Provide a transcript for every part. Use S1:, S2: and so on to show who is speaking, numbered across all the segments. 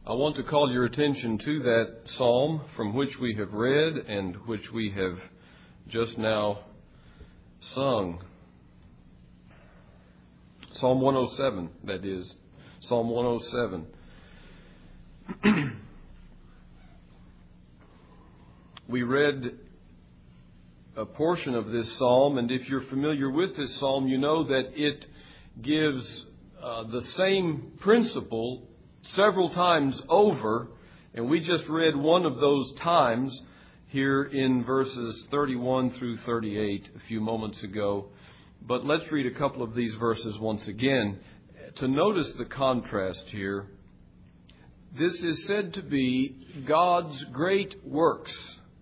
S1: I want to call your attention to that psalm from which we have read and which we have just now sung. Psalm 107, that is. Psalm 107. We read a portion of this psalm, and if you're familiar with this psalm, you know that it gives the same principle several times over, and we just read one of those times here in verses 31 through 38 a few moments ago. But let's read a couple of these verses once again to notice the contrast here. This is said to be God's great works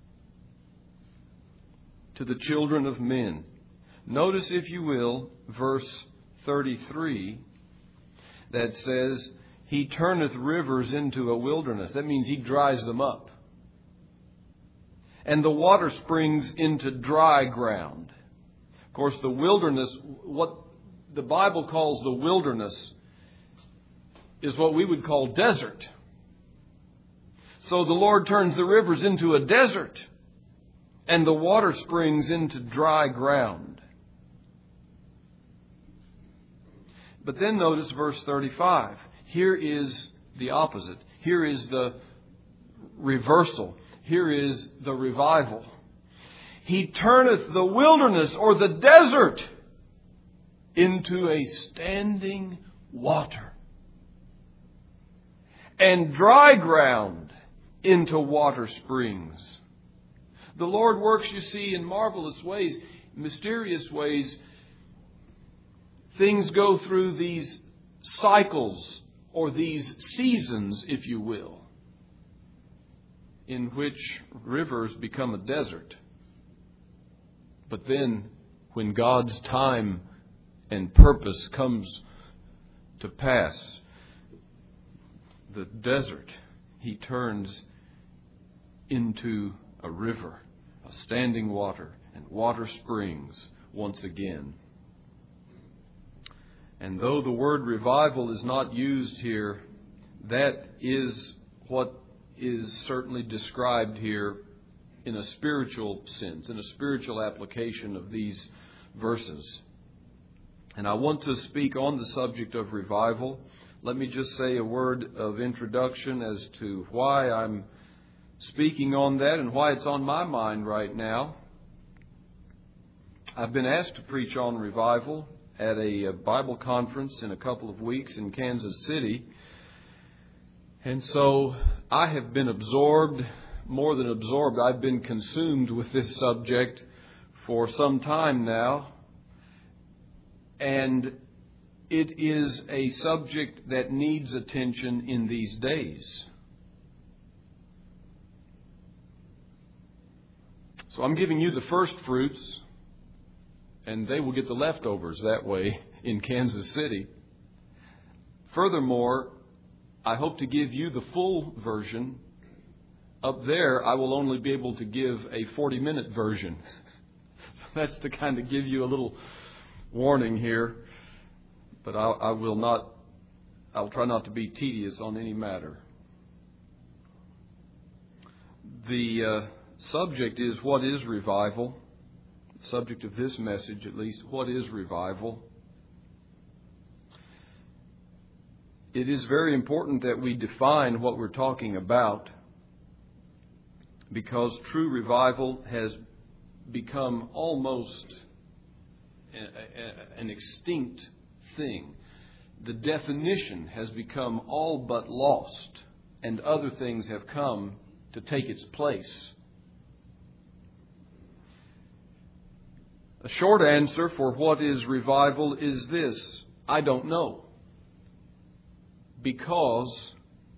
S1: to the children of men. Notice, if you will, verse 33 that says, He turneth rivers into a wilderness. That means He dries them up. And the water springs into dry ground. Of course, the wilderness, what the Bible calls the wilderness, is what we would call desert. So the Lord turns the rivers into a desert, and the water springs into dry ground. But then notice verse 35. Here is the opposite. Here is the reversal. Here is the revival. He turneth the wilderness or the desert into a standing water, and dry ground into water springs. The Lord works, you see, in marvelous ways, mysterious ways. Things go through these cycles, or these seasons, if you will, in which rivers become a desert. But then, when God's time and purpose comes to pass, the desert He turns into a river, a standing water, and water springs once again. And though the word revival is not used here, that is what is certainly described here in a spiritual sense, in a spiritual application of these verses. And I want to speak on the subject of revival. Let me just say a word of introduction as to why I'm speaking on that and why it's on my mind right now. I've been asked to preach on revival at a Bible conference in a couple of weeks in Kansas City. And so I have been absorbed, more than absorbed, I've been consumed with this subject for some time now. And it is a subject that needs attention in these days. So I'm giving you the first fruits, and they will get the leftovers that way in Kansas City. Furthermore, I hope to give you the full version. Up there, I will only be able to give a 40-minute version. So that's to kind of give you a little warning here. But I'll try not to be tedious on any matter. The subject is, what is revival? The subject of this message, at least, what is revival? It is very important that we define what we're talking about, because true revival has become almost an extinct thing. The definition has become all but lost, and other things have come to take its place. A short answer for what is revival is this: I don't know. Because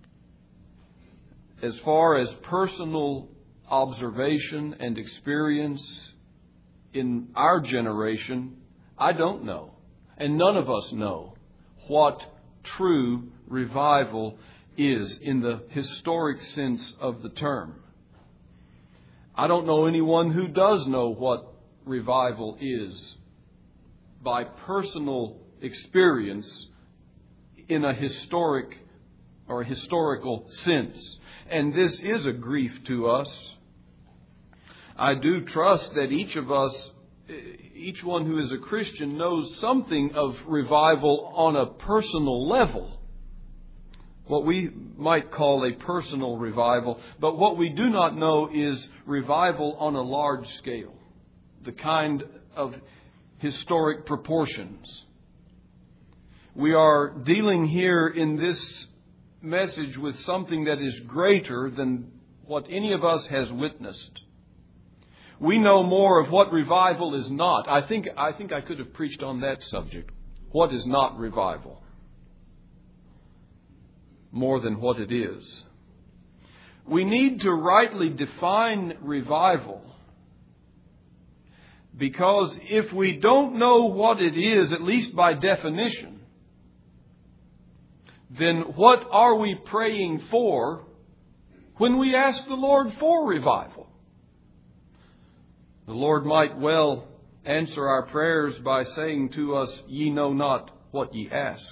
S1: as far as personal observation and experience in our generation, I don't know. And none of us know what true revival is in the historic sense of the term. I don't know anyone who does know what revival is by personal experience in a historic or a historical sense. And this is a grief to us. I do trust that each of us, each one who is a Christian, knows something of revival on a personal level. What we might call a personal revival. But what we do not know is revival on a large scale. The kind of historic proportions. We are dealing here in this message with something that is greater than what any of us has witnessed. We know more of what revival is not. I think I could have preached on that subject. What is not revival? More than what it is. We need to rightly define revival, because if we don't know what it is, at least by definition, then what are we praying for when we ask the Lord for revival? The Lord might well answer our prayers by saying to us, "Ye know not what ye ask."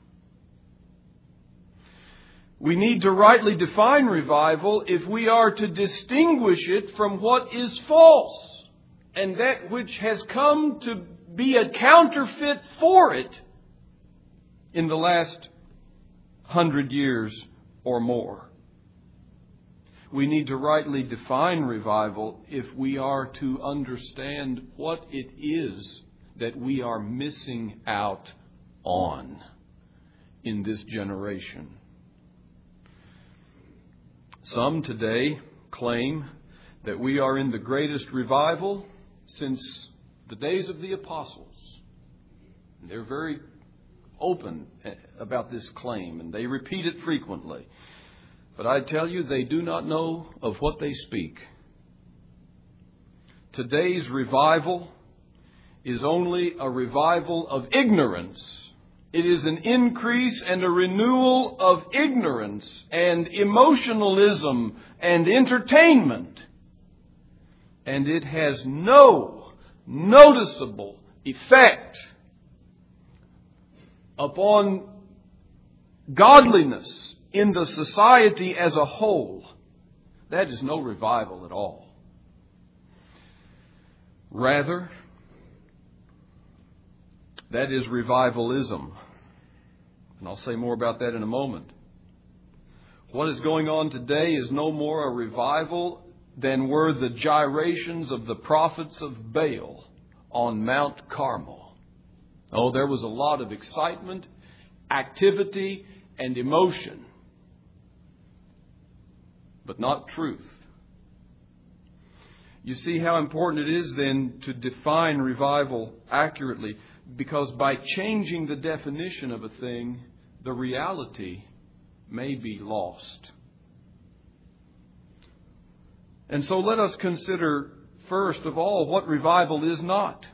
S1: We need to rightly define revival if we are to distinguish it from what is false and that which has come to be a counterfeit for it in the last 100 years or more. We need to rightly define revival if we are to understand what it is that we are missing out on in this generation. Some today claim that we are in the greatest revival since the days of the apostles. They're very open about this claim, and they repeat it frequently. But I tell you, they do not know of what they speak. Today's revival is only a revival of ignorance. It is an increase and a renewal of ignorance and emotionalism and entertainment. And it has no noticeable effect upon godliness in the society as a whole. That is no revival at all. Rather, that is revivalism. And I'll say more about that in a moment. What is going on today is no more a revival than were the gyrations of the prophets of Baal on Mount Carmel. Oh, there was a lot of excitement, activity, and emotion, but not truth. You see how important it is then to define revival accurately, because by changing the definition of a thing, the reality may be lost. And so let us consider first of all what revival is not.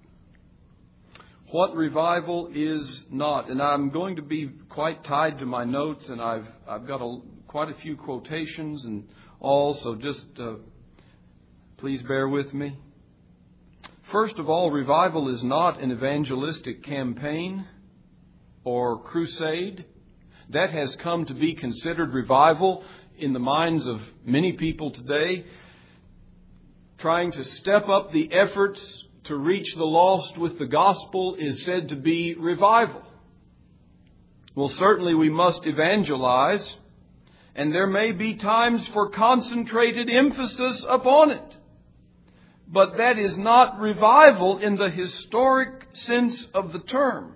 S1: What revival is not. And I'm going to be quite tied to my notes, and I've got quite a few quotations and all, so just please bear with me. First of all, revival is not an evangelistic campaign or crusade. That has come to be considered revival in the minds of many people today. Trying to step up the efforts to reach the lost with the gospel is said to be revival. Well, certainly we must evangelize, and there may be times for concentrated emphasis upon it. But that is not revival in the historic sense of the term.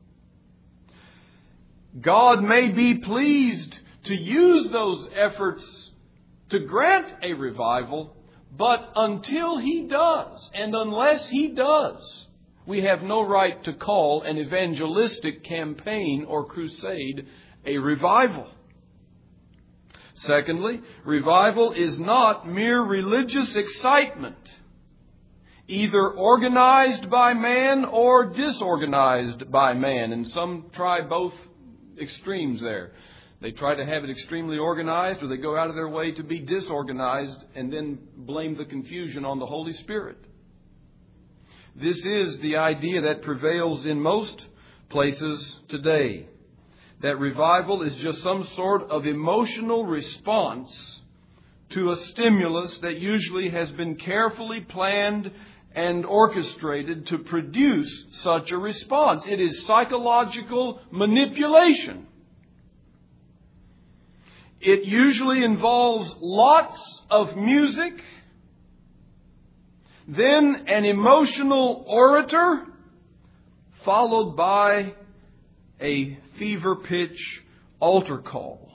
S1: God may be pleased to use those efforts to grant a revival, but until He does, and unless He does, we have no right to call an evangelistic campaign or crusade a revival. Secondly, revival is not mere religious excitement, either organized by man or disorganized by man. And some try both extremes there. They try to have it extremely organized, or they go out of their way to be disorganized and then blame the confusion on the Holy Spirit. This is the idea that prevails in most places today. that revival is just some sort of emotional response to a stimulus that usually has been carefully planned and orchestrated to produce such a response. It is psychological manipulation. It usually involves lots of music, then an emotional orator, followed by a fever pitch altar call.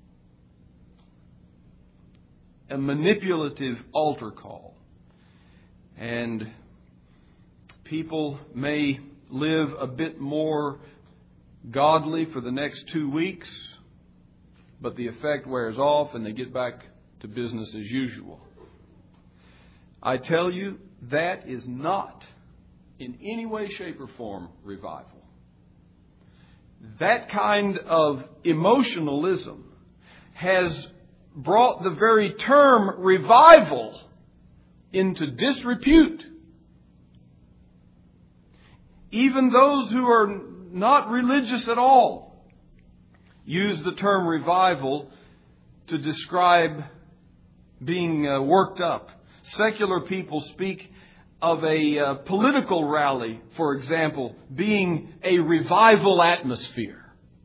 S1: A manipulative altar call. And people may live a bit more godly for the next 2 weeks, but the effect wears off and they get back to business as usual. I tell you, that is not in any way, shape, or form revival. That kind of emotionalism has brought the very term revival into disrepute. Even those who are not religious at all use the term revival to describe being worked up. Secular people speak of a political rally, for example, being a revival atmosphere.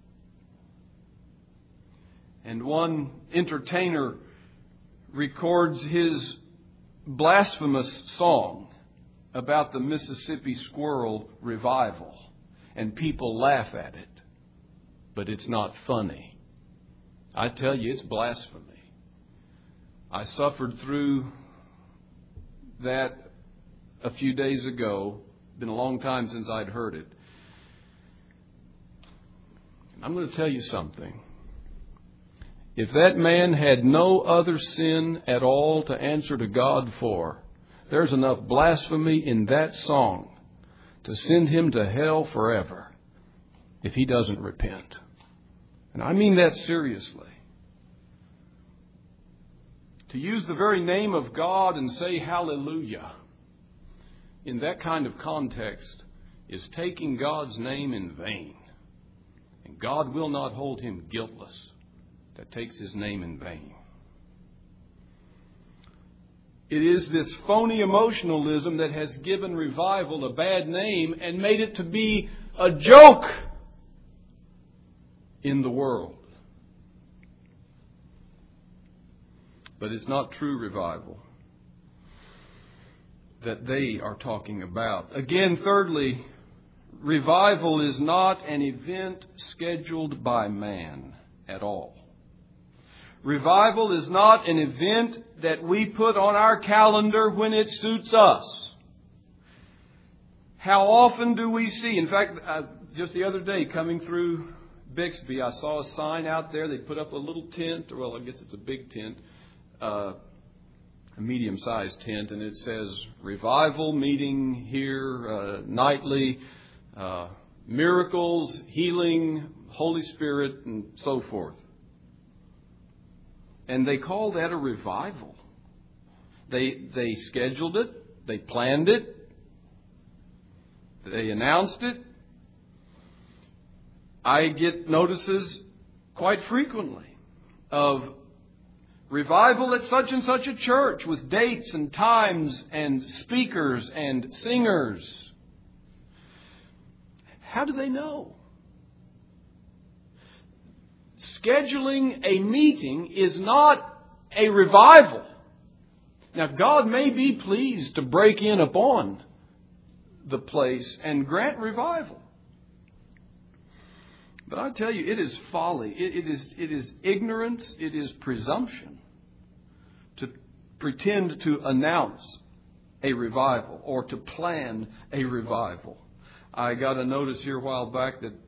S1: And one entertainer records his blasphemous song about the Mississippi squirrel revival. And people laugh at it. But it's not funny. I tell you, it's blasphemy. I suffered through that a few days ago. It's been a long time since I'd heard it. I'm going to tell you something. If that man had no other sin at all to answer to God for, there's enough blasphemy in that song to send him to hell forever if he doesn't repent. And I mean that seriously. To use the very name of God and say hallelujah in that kind of context is taking God's name in vain. And God will not hold him guiltless that takes his name in vain. It is this phony emotionalism that has given revival a bad name and made it to be a joke in the world. But it's not true revival that they are talking about. Again, thirdly, revival is not an event scheduled by man at all. Revival is not an event that we put on our calendar when it suits us. How often do we see? In fact, just the other day coming through Bixby, I saw a sign out there. They put up a little tent. Well, I guess it's a big tent. A medium-sized tent. And it says, revival meeting here nightly. Miracles, healing, Holy Spirit, and so forth. And they call that a revival. They scheduled it. They planned it. They announced it. I get notices quite frequently of revival at such and such a church with dates and times and speakers and singers. How do they know? Scheduling a meeting is not a revival. Now, God may be pleased to break in upon the place and grant revival. But I tell you, it is folly. It is ignorance. It is presumption to pretend to announce a revival or to plan a revival. I got a notice here a while back that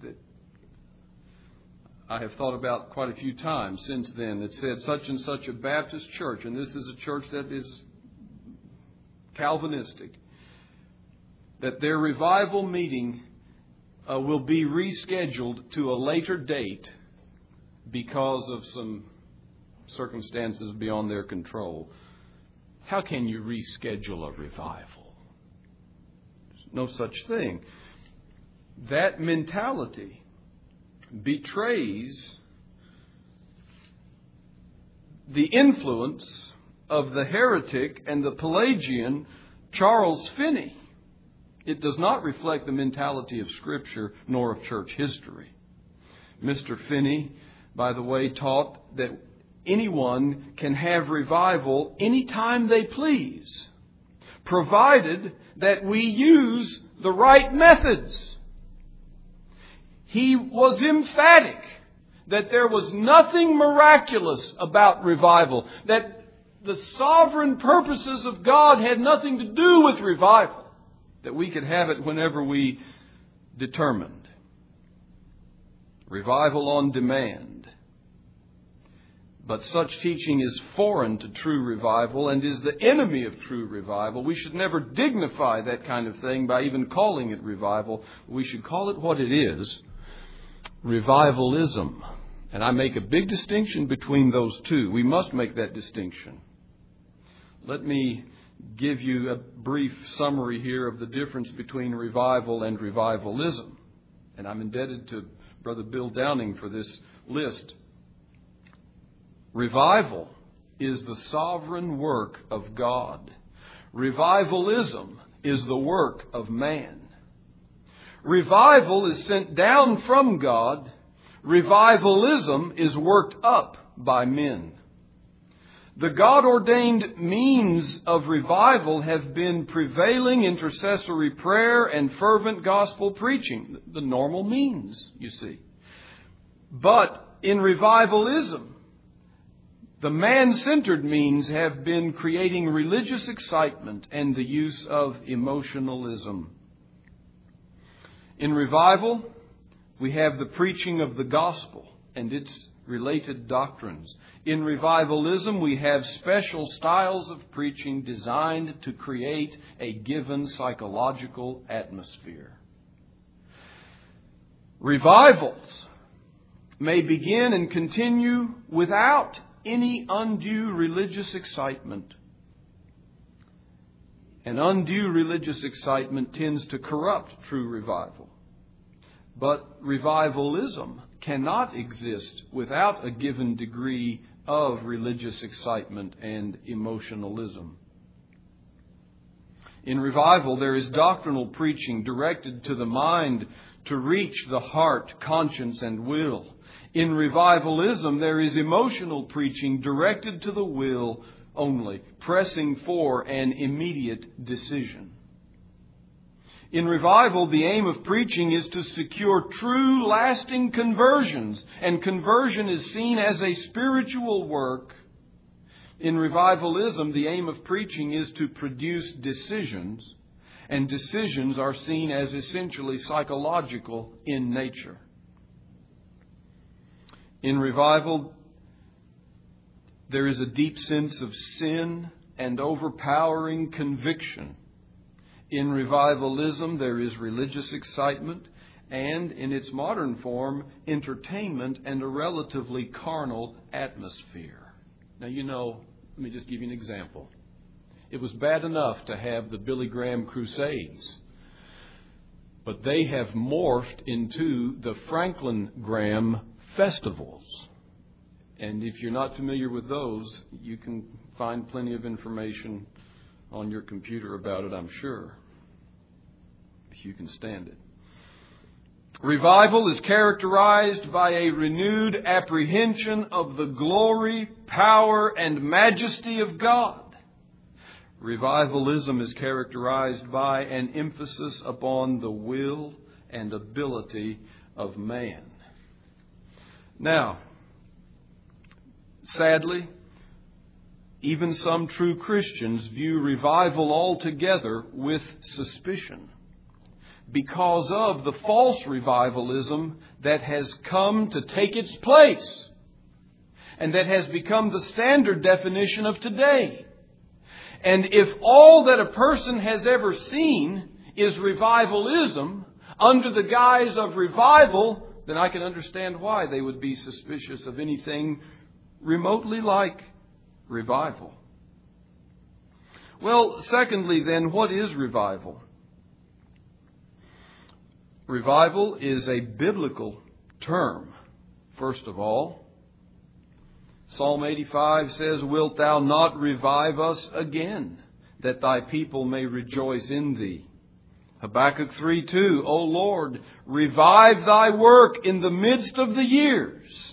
S1: I have thought about quite a few times since then. It said such and such a Baptist church, and this is a church that is Calvinistic, that their revival meeting will be rescheduled to a later date because of some circumstances beyond their control. How can you reschedule a revival? There's no such thing. That mentality betrays the influence of the heretic and the Pelagian Charles Finney. It does not reflect the mentality of Scripture nor of church history. Mr. Finney, by the way, taught that anyone can have revival anytime they please, provided that we use the right methods. He was emphatic that there was nothing miraculous about revival, that the sovereign purposes of God had nothing to do with revival, that we could have it whenever we determined. Revival on demand. But such teaching is foreign to true revival and is the enemy of true revival. We should never dignify that kind of thing by even calling it revival. We should call it what it is, revivalism. And I make a big distinction between those two. We must make that distinction. Let me give you a brief summary here of the difference between revival and revivalism. And I'm indebted to Brother Bill Downing for this list. Revival is the sovereign work of God. Revivalism is the work of man. Revival is sent down from God. Revivalism is worked up by men. The God-ordained means of revival have been prevailing intercessory prayer and fervent gospel preaching. The normal means, you see. But in revivalism, the man-centered means have been creating religious excitement and the use of emotionalism. In revival, we have the preaching of the gospel and its related doctrines. In revivalism, we have special styles of preaching designed to create a given psychological atmosphere. Revivals may begin and continue without any undue religious excitement. And undue religious excitement tends to corrupt true revival. But revivalism cannot exist without a given degree of religious excitement and emotionalism. In revival, there is doctrinal preaching directed to the mind to reach the heart, conscience, and will. In revivalism, there is emotional preaching directed to the will only, pressing for an immediate decision. In revival, the aim of preaching is to secure true, lasting conversions, and conversion is seen as a spiritual work. In revivalism, the aim of preaching is to produce decisions, and decisions are seen as essentially psychological in nature. In revival, there is a deep sense of sin and overpowering conviction. In revivalism, there is religious excitement and, in its modern form, entertainment and a relatively carnal atmosphere. Now, let me just give you an example. It was bad enough to have the Billy Graham Crusades, but they have morphed into the Franklin Graham festivals. And if you're not familiar with those, you can find plenty of information on your computer about it, I'm sure, if you can stand it. Revival is characterized by a renewed apprehension of the glory, power, and majesty of God. Revivalism is characterized by an emphasis upon the will and ability of man. Now, sadly, even some true Christians view revival altogether with suspicion because of the false revivalism that has come to take its place and that has become the standard definition of today. And if all that a person has ever seen is revivalism under the guise of revival, then I can understand why they would be suspicious of anything remotely like revival. Well, secondly, then, what is revival? Revival is a biblical term. First of all, Psalm 85 says, "Wilt thou not revive us again, that thy people may rejoice in thee?" Habakkuk 3:2, "O Lord, revive thy work in the midst of the years."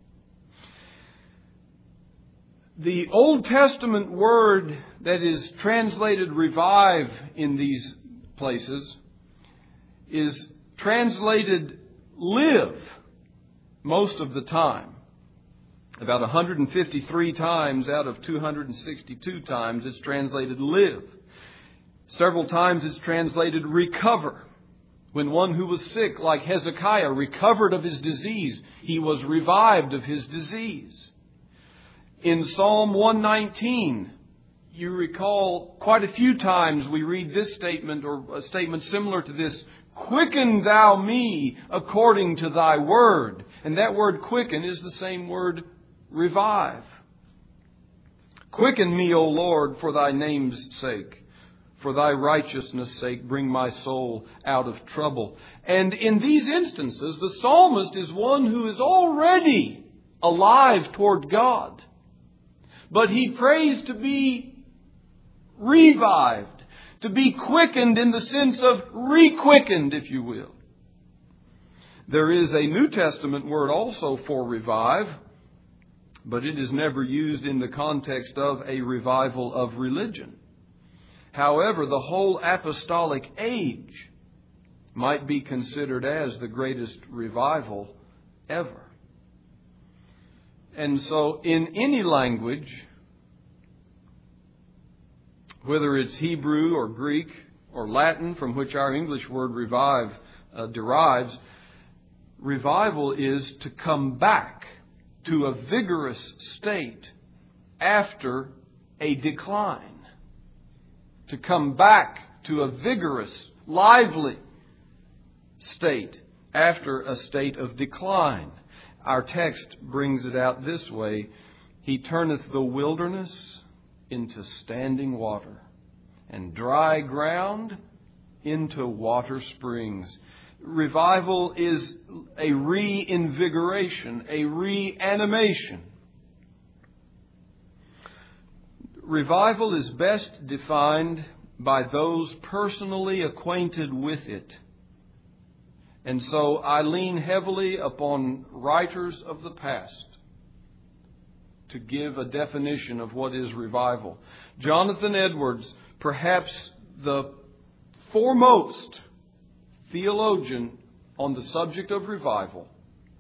S1: The Old Testament word that is translated revive in these places is translated live most of the time. About 153 times out of 262 times it's translated live. Several times it's translated recover. When one who was sick, like Hezekiah, recovered of his disease, he was revived of his disease. In Psalm 119, you recall quite a few times we read this statement or a statement similar to this, "Quicken thou me according to thy word." And that word quicken is the same word revive. "Quicken me, O Lord, for thy name's sake. For thy righteousness' sake, bring my soul out of trouble." And in these instances, the psalmist is one who is already alive toward God. But he prays to be revived, to be quickened in the sense of re-quickened, if you will. There is a New Testament word also for revive, but it is never used in the context of a revival of religion. However, the whole apostolic age might be considered as the greatest revival ever. And so in any language, whether it's Hebrew or Greek or Latin, from which our English word revive derives, revival is to come back to a vigorous state after a decline. To come back to a vigorous, lively state after a state of decline. Our text brings it out this way: "He turneth the wilderness into standing water, and dry ground into water springs." Revival is a reinvigoration, a reanimation. Revival is best defined by those personally acquainted with it. And so I lean heavily upon writers of the past to give a definition of what is revival. Jonathan Edwards, perhaps the foremost theologian on the subject of revival,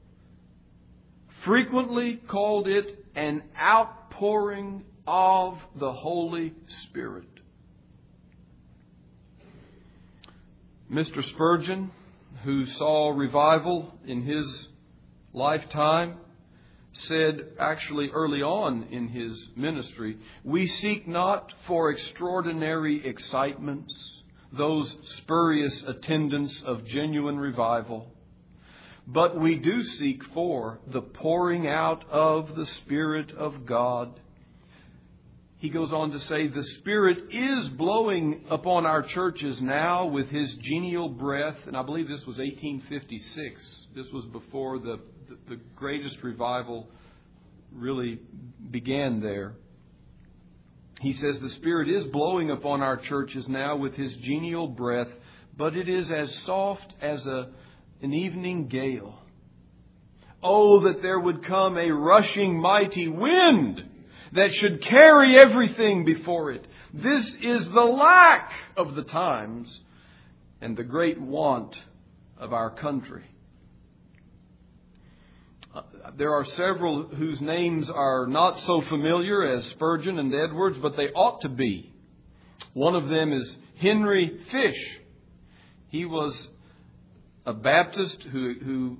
S1: frequently called it an outpouring of the Holy Spirit. Mr. Spurgeon, who saw revival in his lifetime, said actually early on in his ministry, "We seek not for extraordinary excitements, those spurious attendants of genuine revival, but we do seek for the pouring out of the Spirit of God." He goes on to say, "The Spirit is blowing upon our churches now with His genial breath." And I believe this was 1856. This was before the greatest revival really began there. He says, "The Spirit is blowing upon our churches now with His genial breath, but it is as soft as an evening gale. Oh, that there would come a rushing mighty wind that should carry everything before it. This is the lack of the times and the great want of our country." There are several whose names are not so familiar as Spurgeon and Edwards, but they ought to be. One of them is Henry Fish. He was a Baptist who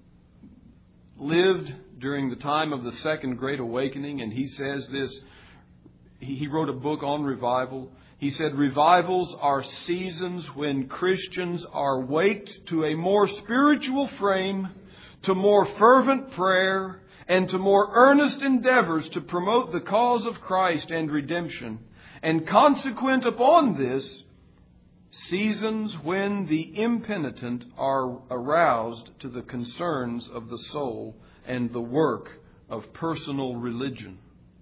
S1: lived during the time of the Second Great Awakening, and he says this. He wrote a book on revival. He said, "Revivals are seasons when Christians are waked to a more spiritual frame, to more fervent prayer, and to more earnest endeavors to promote the cause of Christ and redemption. And consequent upon this, seasons when the impenitent are aroused to the concerns of the soul and the work of personal religion.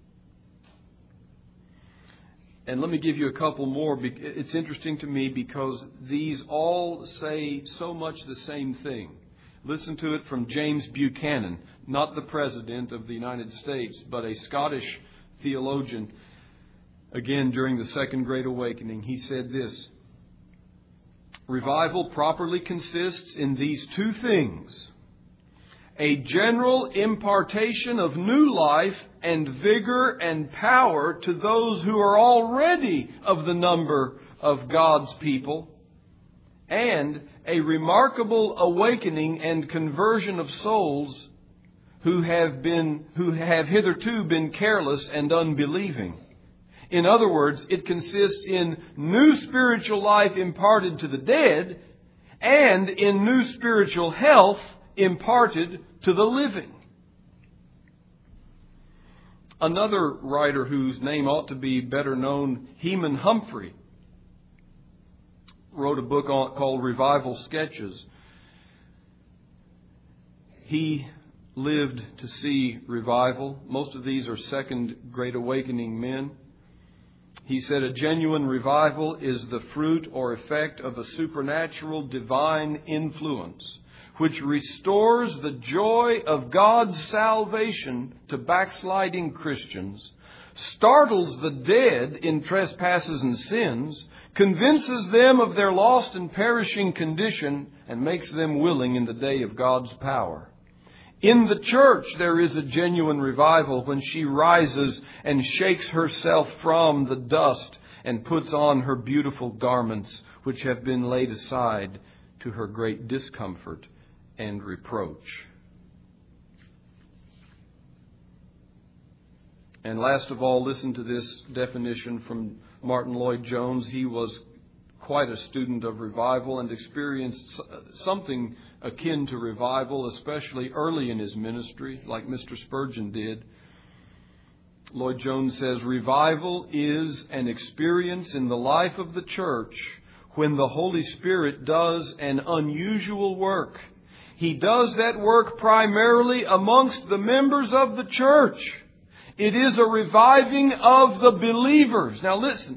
S1: And let me give you a couple more. It's interesting to me because these all say so much the same thing. Listen to it from James Buchanan, not the President of the United States, but a Scottish theologian, again during the Second Great Awakening. He said this: revival properly consists in these two things: a general impartation of new life and vigor and power to those who are already of the number of God's people, and a remarkable awakening and conversion of souls who have hitherto been careless and unbelieving. In other words, it consists in new spiritual life imparted to the dead and in new spiritual health imparted to the living. Another writer whose name ought to be better known, Heman Humphrey, wrote a book called Revival Sketches. He lived to see revival. Most of these are Second Great Awakening men. He said a genuine revival is the fruit or effect of a supernatural divine influence which restores the joy of God's salvation to backsliding Christians, startles the dead in trespasses and sins, convinces them of their lost and perishing condition, and makes them willing in the day of God's power. In the church, there is a genuine revival when she rises and shakes herself from the dust and puts on her beautiful garments, which have been laid aside to her great discomfort and reproach. And last of all, listen to this definition from Martin Lloyd-Jones. He was quite a student of revival and experienced something akin to revival, especially early in his ministry, like Mr. Spurgeon did. Lloyd-Jones says, revival is an experience in the life of the church when the Holy Spirit does an unusual work. He does that work primarily amongst the members of the church. It is a reviving of the believers. Now listen.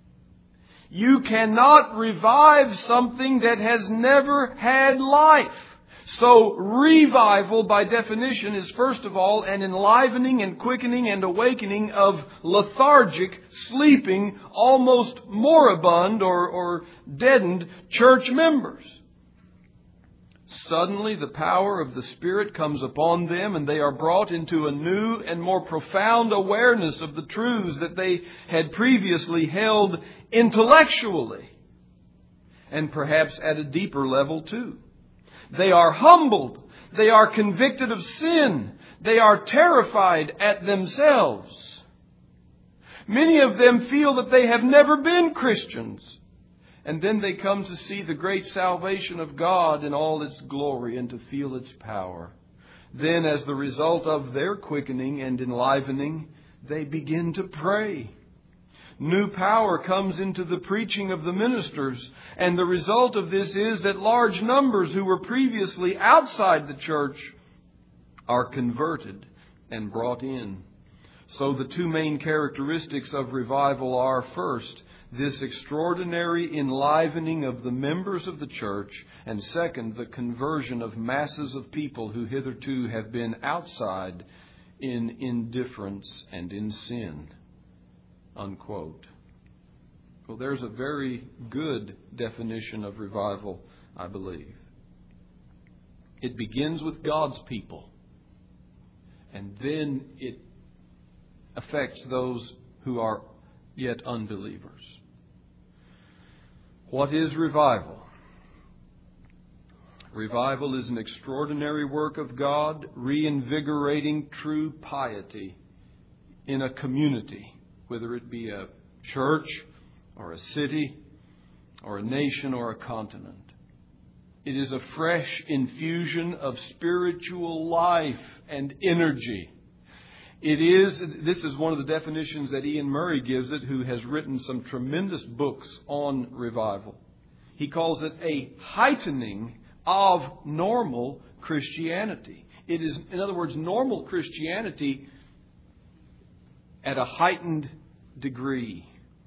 S1: You cannot revive something that has never had life. So revival, by definition, is first of all an enlivening and quickening and awakening of lethargic, sleeping, almost moribund or deadened church members. Suddenly the power of the Spirit comes upon them and they are brought into a new and more profound awareness of the truths that they had previously held intellectually, and perhaps at a deeper level too. They are humbled. They are convicted of sin. They are terrified at themselves. Many of them feel that they have never been Christians. And then they come to see the great salvation of God in all its glory and to feel its power. Then, as the result of their quickening and enlivening, they begin to pray. New power comes into the preaching of the ministers, and the result of this is that large numbers who were previously outside the church are converted and brought in. So the two main characteristics of revival are, first, this extraordinary enlivening of the members of the church, and second, the conversion of masses of people who hitherto have been outside in indifference and in sin. Unquote. Well, there's a very good definition of revival, I believe. It begins with God's people, and then it affects those who are yet unbelievers. What is revival? Revival is an extraordinary work of God, reinvigorating true piety in a community, whether it be a church or a city or a nation or a continent. It is a fresh infusion of spiritual life and energy. This is one of the definitions that Ian Murray gives it, who has written some tremendous books on revival. He calls it a heightening of normal Christianity. It is, in other words, normal Christianity at a heightened degree.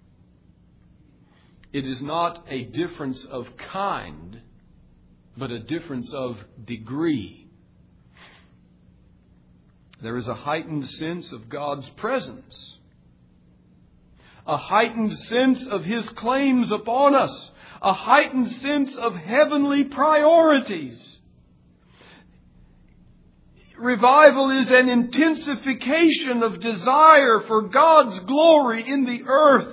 S1: It is not a difference of kind, but a difference of degree. There is a heightened sense of God's presence, a heightened sense of His claims upon us, a heightened sense of heavenly priorities. Revival is an intensification of desire for God's glory in the earth.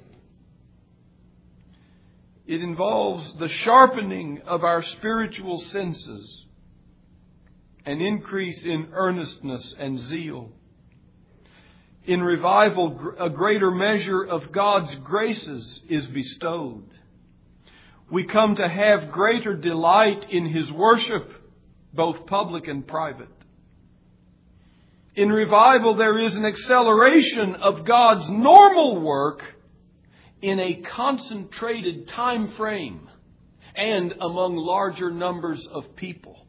S1: It involves the sharpening of our spiritual senses, an increase in earnestness and zeal. In revival, a greater measure of God's graces is bestowed. We come to have greater delight in His worship, both public and private. In revival, there is an acceleration of God's normal work in a concentrated time frame and among larger numbers of people.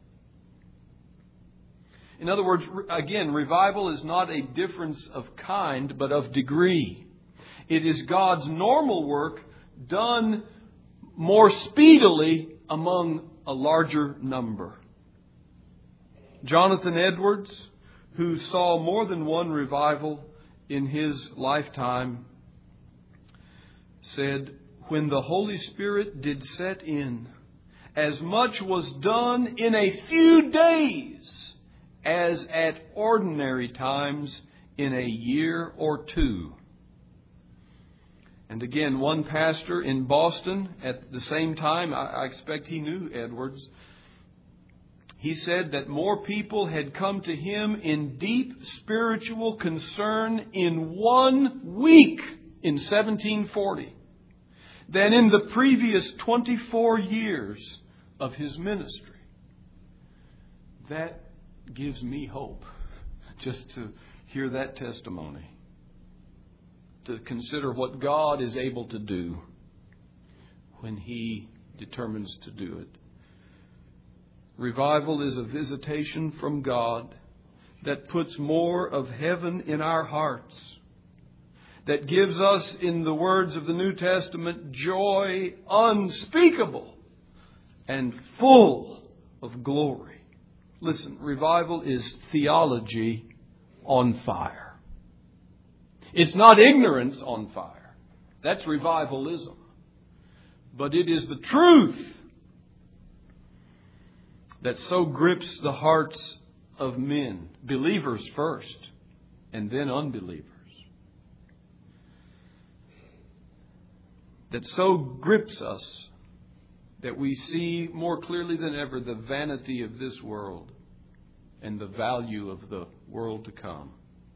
S1: In other words, again, revival is not a difference of kind, but of degree. It is God's normal work done more speedily among a larger number. Jonathan Edwards, who saw more than one revival in his lifetime, said, "When the Holy Spirit did set in, as much was done in a few days as at ordinary times in a year or two." And again, one pastor in Boston at the same time, I expect he knew Edwards, he said that more people had come to him in deep spiritual concern in 1 week in 1740 than in the previous 24 years of his ministry. That gives me hope just to hear that testimony, to consider what God is able to do when He determines to do it. Revival is a visitation from God that puts more of heaven in our hearts, that gives us, in the words of the New Testament, joy unspeakable and full of glory. Listen, revival is theology on fire. It's not ignorance on fire. That's revivalism. But it is the truth that so grips the hearts of men, believers first, and then unbelievers. That so grips us that we see more clearly than ever the vanity of this world and the value of the world to come.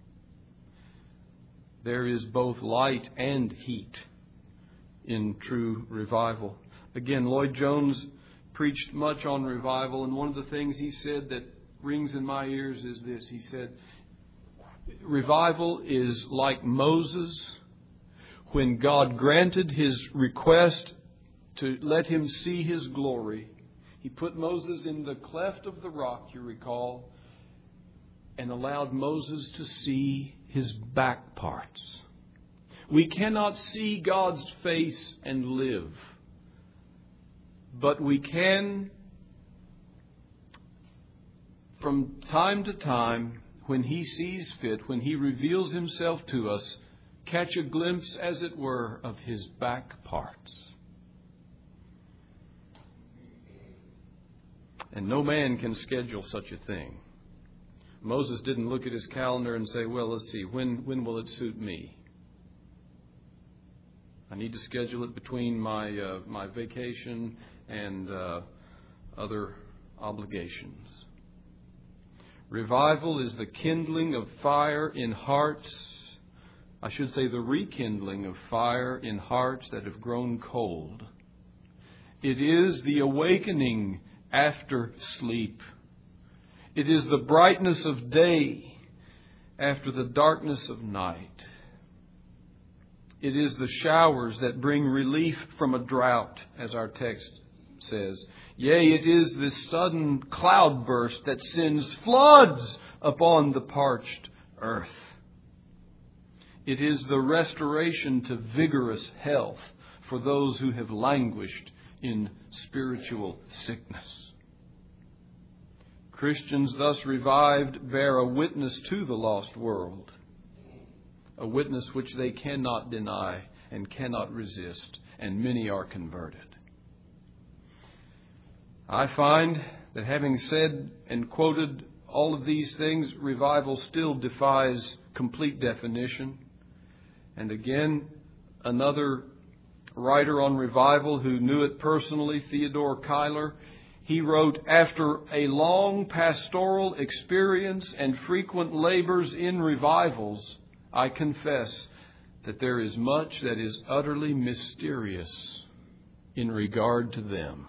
S1: There is both light and heat in true revival. Again, Lloyd Jones preached much on revival, and one of the things he said that rings in my ears is this. He said, revival is like Moses when God granted his request to let him see His glory. He put Moses in the cleft of the rock, you recall, and allowed Moses to see his back parts. We cannot see God's face and live, but we can, from time to time, when He sees fit, when He reveals Himself to us, catch a glimpse, as it were, of His back parts. And no man can schedule such a thing. Moses didn't look at his calendar and say, well, let's see, when will it suit me? I need to schedule it between my vacation and other obligations. Revival is the kindling of fire in hearts. I should say the rekindling of fire in hearts that have grown cold. It is the awakening after sleep. It is the brightness of day after the darkness of night. It is the showers that bring relief from a drought, as our text says. Yea, it is this sudden cloudburst that sends floods upon the parched earth. It is the restoration to vigorous health for those who have languished in spiritual sickness. Christians thus revived bear a witness to the lost world, a witness which they cannot deny and cannot resist, and many are converted. I find that having said and quoted all of these things, revival still defies complete definition. And again, another writer on revival who knew it personally, Theodore Cuyler, he wrote, "After a long pastoral experience and frequent labors in revivals, I confess that there is much that is utterly mysterious in regard to them.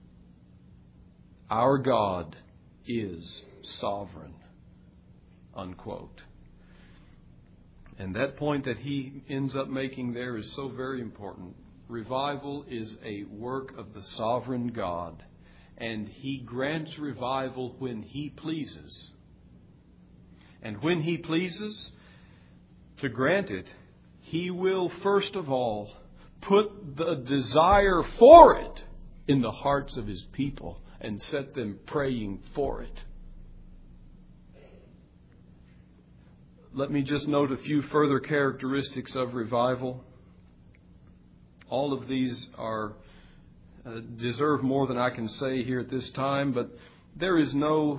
S1: Our God is sovereign." Unquote. And that point that he ends up making there is so very important. Revival is a work of the sovereign God, and He grants revival when He pleases. And when He pleases to grant it, He will first of all put the desire for it in the hearts of His people and set them praying for it. Let me just note a few further characteristics of revival. All of these deserve more than I can say here at this time, but there is no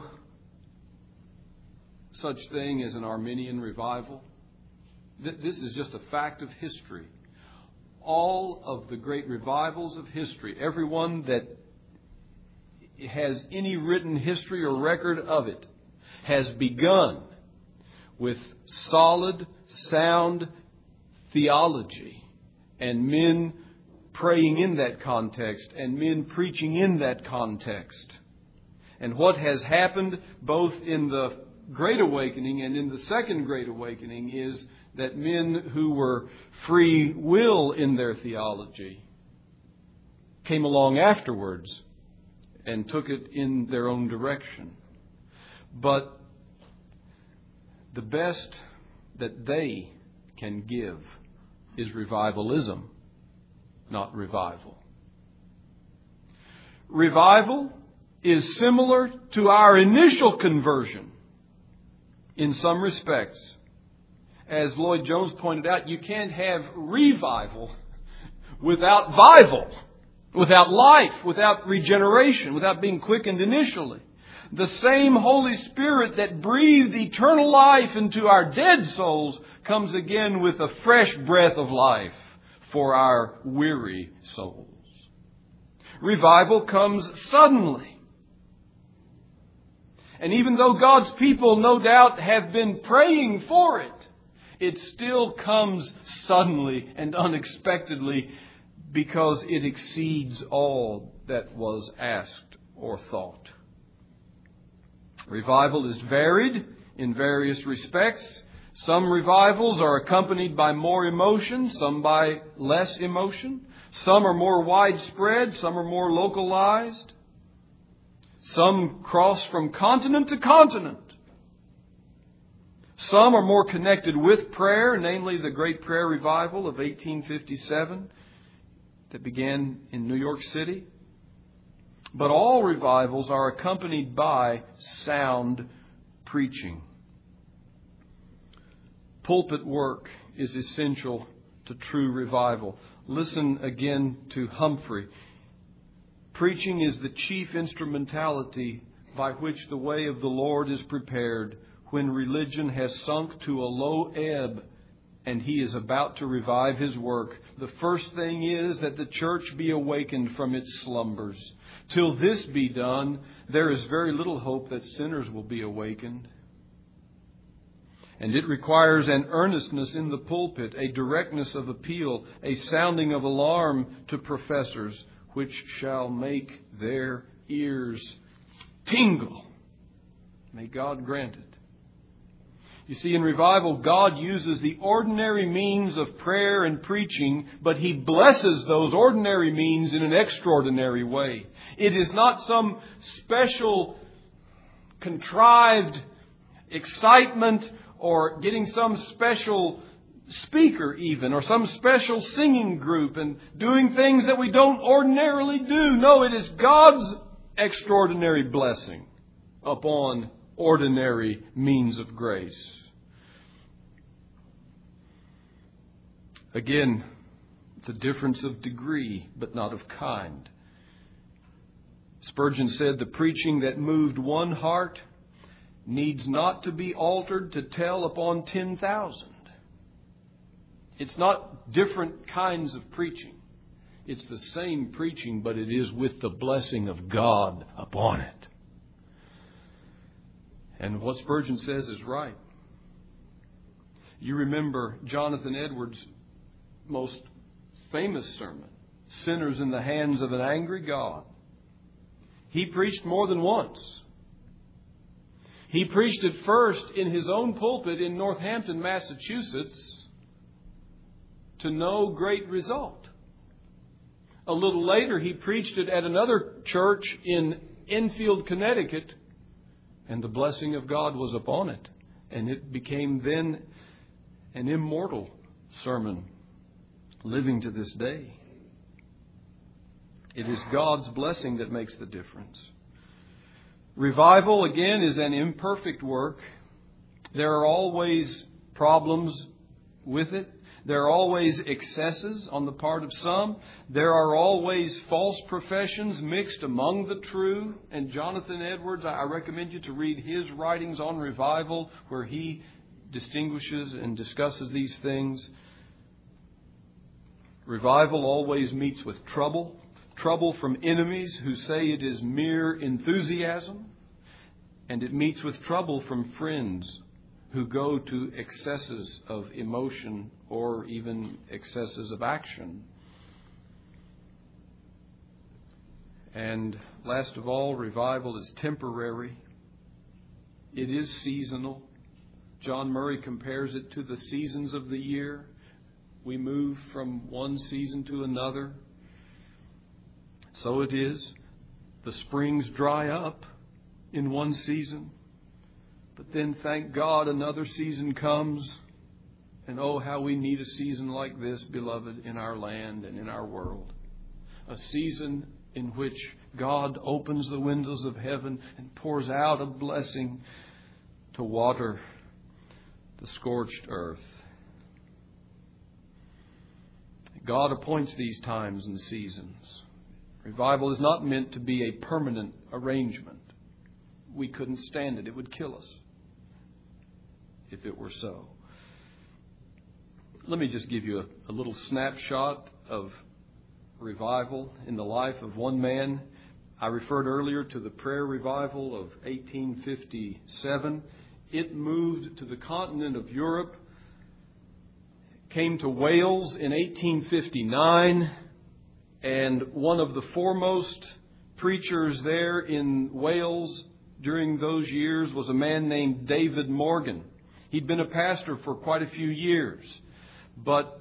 S1: such thing as an Arminian revival. This is just a fact of history. All of the great revivals of history, everyone that has any written history or record of it, has begun with solid, sound theology and men praying in that context and men preaching in that context. And what has happened both in the Great Awakening and in the Second Great Awakening is that men who were free will in their theology came along afterwards and took it in their own direction. But the best that they can give is revivalism, not revival. Revival is similar to our initial conversion in some respects. As Lloyd Jones pointed out, you can't have revival without vival, without life, without regeneration, without being quickened initially. The same Holy Spirit that breathed eternal life into our dead souls comes again with a fresh breath of life for our weary souls. Revival comes suddenly. And even though God's people no doubt have been praying for it, it still comes suddenly and unexpectedly because it exceeds all that was asked or thought. Revival is varied in various respects. Some revivals are accompanied by more emotion, some by less emotion. Some are more widespread, some are more localized. Some cross from continent to continent. Some are more connected with prayer, namely the Great Prayer Revival of 1857 that began in New York City. But all revivals are accompanied by sound preaching. Pulpit work is essential to true revival. Listen again to Humphrey. Preaching is the chief instrumentality by which the way of the Lord is prepared when religion has sunk to a low ebb and He is about to revive His work. The first thing is that the church be awakened from its slumbers. Till this be done, there is very little hope that sinners will be awakened. And it requires an earnestness in the pulpit, a directness of appeal, a sounding of alarm to professors, which shall make their ears tingle. May God grant it. You see, in revival, God uses the ordinary means of prayer and preaching, but He blesses those ordinary means in an extraordinary way. It is not some special, contrived excitement or getting some special speaker even, or some special singing group and doing things that we don't ordinarily do. No, it is God's extraordinary blessing upon ordinary means of grace. Again, it's a difference of degree, but not of kind. Spurgeon said, "The preaching that moved one heart needs not to be altered to tell upon 10,000. It's not different kinds of preaching. It's the same preaching, but it is with the blessing of God upon it." And what Spurgeon says is right. You remember Jonathan Edwards' most famous sermon, "Sinners in the Hands of an Angry God." He preached more than once. He preached it first in his own pulpit in Northampton, Massachusetts, to no great result. A little later, he preached it at another church in Enfield, Connecticut, and the blessing of God was upon it. And it became then an immortal sermon, living to this day. It is God's blessing that makes the difference. Revival, again, is an imperfect work. There are always problems with it. There are always excesses on the part of some. There are always false professions mixed among the true. And Jonathan Edwards, I recommend you to read his writings on revival, where he distinguishes and discusses these things. Revival always meets with trouble. Trouble from enemies who say it is mere enthusiasm. And it meets with trouble from friends who go to excesses of emotion or even excesses of action. And last of all, revival is temporary. It is seasonal. John Murray compares it to the seasons of the year. We move from one season to another. So it is. The springs dry up in one season. But then, thank God, another season comes. And oh, how we need a season like this, beloved, in our land and in our world. A season in which God opens the windows of heaven and pours out a blessing to water the scorched earth. God appoints these times and seasons. Revival is not meant to be a permanent arrangement. We couldn't stand it. It would kill us if it were so. Let me just give you a little snapshot of revival in the life of one man. I referred earlier to the prayer revival of 1857. It moved to the continent of Europe, came to Wales in 1859, and one of the foremost preachers there in Wales during those years was a man named David Morgan. He'd been a pastor for quite a few years, but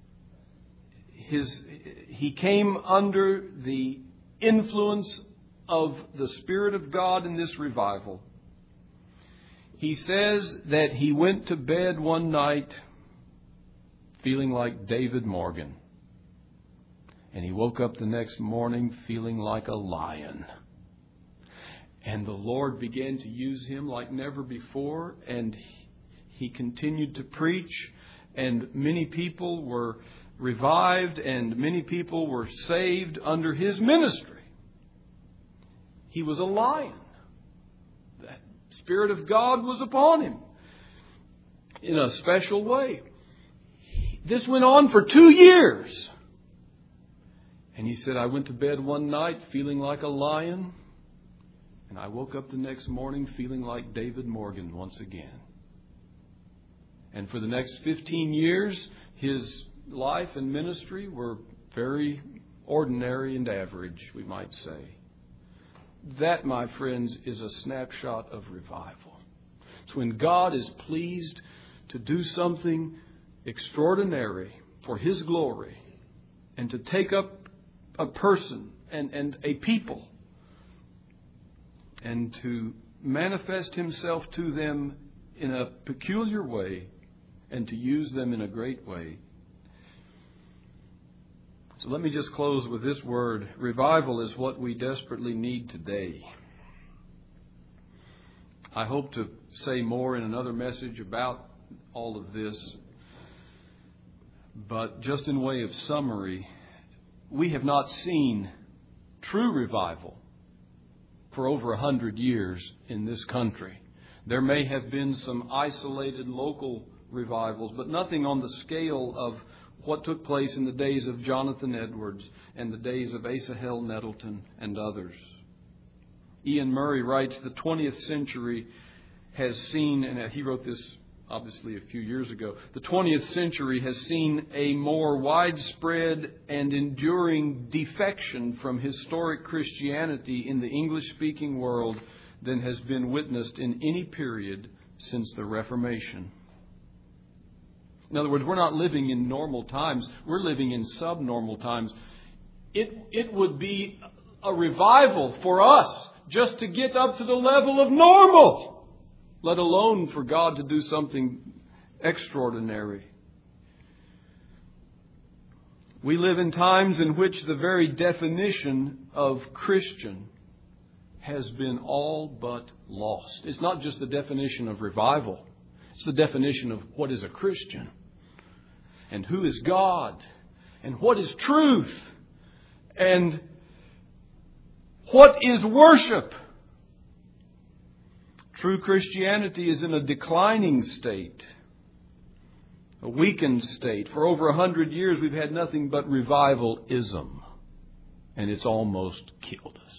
S1: he came under the influence of the Spirit of God in this revival. He says that he went to bed one night feeling like David Morgan. And he woke up the next morning feeling like a lion. And the Lord began to use him like never before. And he continued to preach. And many people were revived. And many people were saved under his ministry. He was a lion. The Spirit of God was upon him in a special way. This went on for 2 years. And he said, I went to bed one night feeling like a lion. And I woke up the next morning feeling like David Morgan once again. And for the next 15 years, his life and ministry were very ordinary and average, we might say. That, my friends, is a snapshot of revival. It's when God is pleased to do something extraordinary for His glory and to take up a person and a people and to manifest Himself to them in a peculiar way and to use them in a great way. So let me just close with this word. Revival is what we desperately need today. I hope to say more in another message about all of this. But just in way of summary, we have not seen true revival for over 100 years in this country. There may have been some isolated local revivals, but nothing on the scale of what took place in the days of Jonathan Edwards and the days of Asahel Nettleton and others. Ian Murray writes, the 20th century has seen, and he wrote this obviously a few years ago, the 20th century has seen a more widespread and enduring defection from historic Christianity in the English-speaking world than has been witnessed in any period since the Reformation. In other words, we're not living in normal times. We're living in subnormal times. It would be a revival for us just to get up to the level of normal, let alone for God to do something extraordinary. We live in times in which the very definition of Christian has been all but lost. It's not just the definition of revival. It's the definition of what is a Christian and who is God and what is truth and what is worship. True Christianity is in a declining state, a weakened state. For over 100 years we've had nothing but revivalism, and it's almost killed us.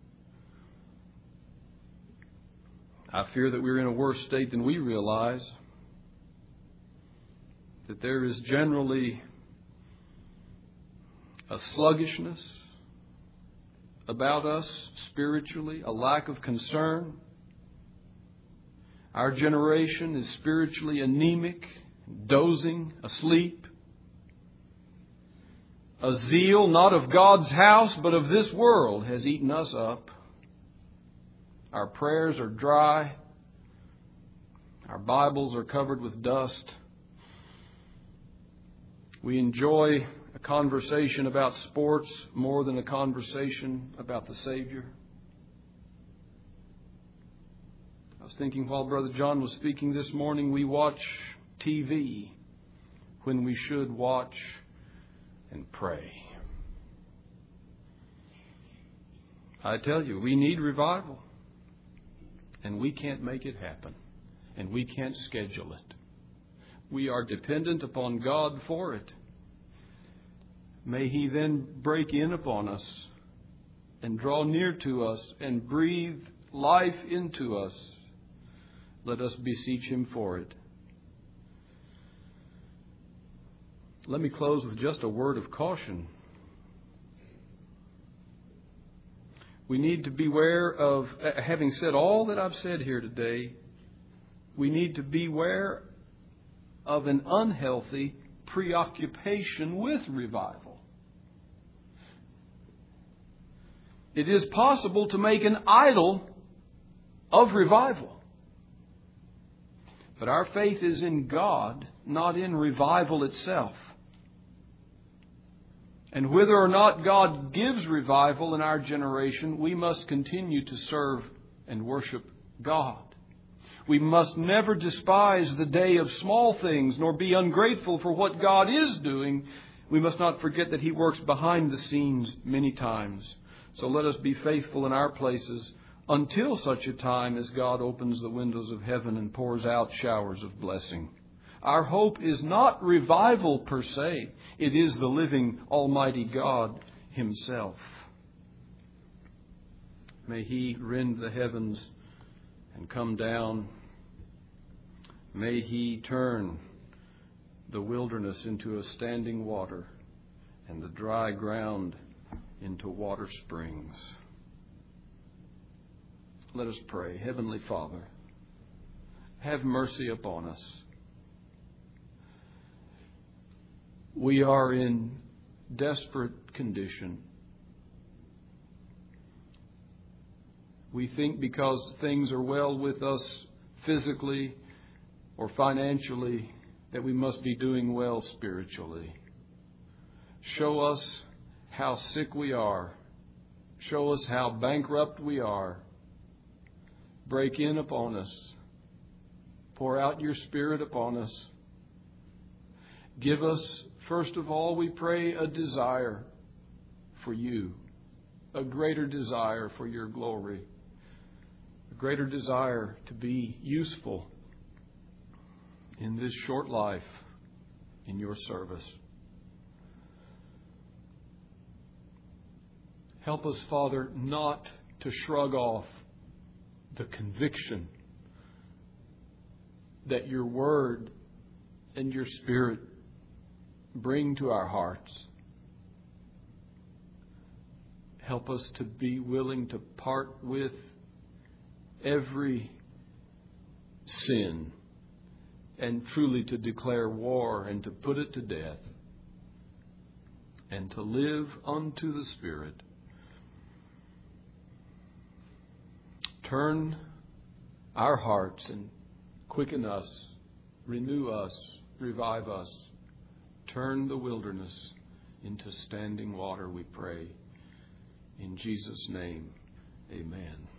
S1: I fear that we're in a worse state than we realize, that there is generally a sluggishness about us spiritually, a lack of concern. Our generation is spiritually anemic, dozing, asleep. A zeal not of God's house but of this world has eaten us up. Our prayers are dry. Our Bibles are covered with dust. We enjoy a conversation about sports more than a conversation about the Savior. I was thinking while Brother John was speaking this morning, we watch TV when we should watch and pray. I tell you, we need revival. And we can't make it happen. And we can't schedule it. We are dependent upon God for it. May He then break in upon us and draw near to us and breathe life into us. Let us beseech Him for it. Let me close with just a word of caution. We need to beware of, having said all that I've said here today, we need to beware of an unhealthy preoccupation with revival. It is possible to make an idol of revival. But our faith is in God, not in revival itself. And whether or not God gives revival in our generation, we must continue to serve and worship God. We must never despise the day of small things, nor be ungrateful for what God is doing. We must not forget that He works behind the scenes many times. So let us be faithful in our places until such a time as God opens the windows of heaven and pours out showers of blessing. Our hope is not revival per se. It is the living Almighty God Himself. May He rend the heavens and come down. May He turn the wilderness into a standing water and the dry ground into water springs. Let us pray. Heavenly Father, have mercy upon us. We are in desperate condition. We think because things are well with us physically or financially that we must be doing well spiritually. Show us how sick we are. Show us how bankrupt we are. Break in upon us. Pour out your Spirit upon us. Give us, first of all, we pray, a desire for you, a greater desire for your glory, a greater desire to be useful in this short life in your service. Help us, Father, not to shrug off the conviction that your Word and your Spirit bring to our hearts. Help us to be willing to part with every sin and truly to declare war and to put it to death and to live unto the Spirit. Turn our hearts and quicken us, renew us, revive us. Turn the wilderness into standing water, we pray. In Jesus' name, amen.